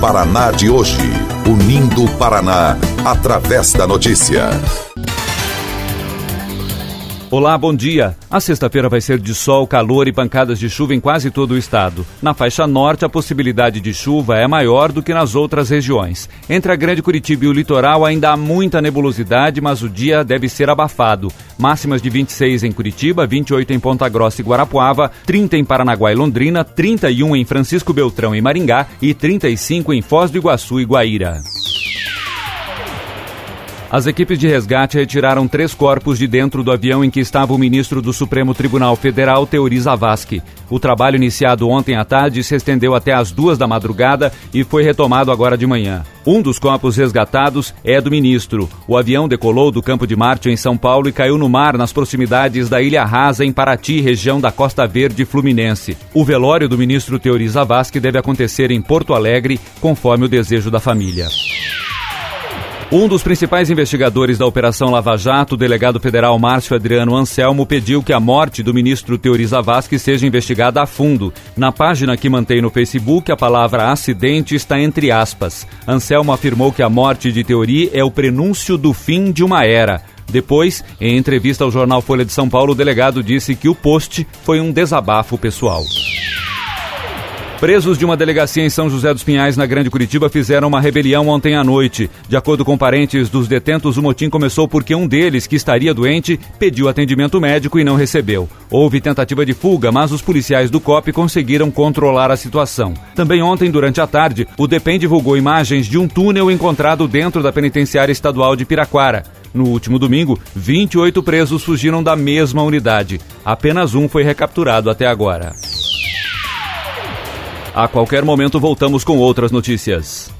Paraná de hoje. Unindo o Paraná através da notícia. Olá, bom dia. A sexta-feira vai ser de sol, calor e pancadas de chuva em quase todo o estado. Na faixa norte, a possibilidade de chuva é maior do que nas outras regiões. Entre a Grande Curitiba e o litoral ainda há muita nebulosidade, mas o dia deve ser abafado. Máximas de 26 em Curitiba, 28 em Ponta Grossa e Guarapuava, 30 em Paranaguá e Londrina, 31 em Francisco Beltrão e Maringá e 35 em Foz do Iguaçu e Guaíra. As equipes de resgate retiraram 3 corpos de dentro do avião em que estava o ministro do Supremo Tribunal Federal, Teori Zavascki. O trabalho iniciado ontem à tarde se estendeu até às 2 da madrugada e foi retomado agora de manhã. Um dos corpos resgatados é do ministro. O avião decolou do Campo de Marte, em São Paulo, e caiu no mar nas proximidades da Ilha Rasa, em Paraty, região da Costa Verde Fluminense. O velório do ministro Teori Zavascki deve acontecer em Porto Alegre, conforme o desejo da família. Um dos principais investigadores da Operação Lava Jato, o delegado federal Márcio Adriano Anselmo, pediu que a morte do ministro Teori Zavascki seja investigada a fundo. Na página que mantém no Facebook, a palavra acidente está entre aspas. Anselmo afirmou que a morte de Teori é o prenúncio do fim de uma era. Depois, em entrevista ao jornal Folha de São Paulo, o delegado disse que o post foi um desabafo pessoal. Presos de uma delegacia em São José dos Pinhais, na Grande Curitiba, fizeram uma rebelião ontem à noite. De acordo com parentes dos detentos, o motim começou porque um deles, que estaria doente, pediu atendimento médico e não recebeu. Houve tentativa de fuga, mas os policiais do COP conseguiram controlar a situação. Também ontem, durante a tarde, o DEPEN divulgou imagens de um túnel encontrado dentro da penitenciária estadual de Piraquara. No último domingo, 28 presos fugiram da mesma unidade. Apenas um foi recapturado até agora. A qualquer momento voltamos com outras notícias.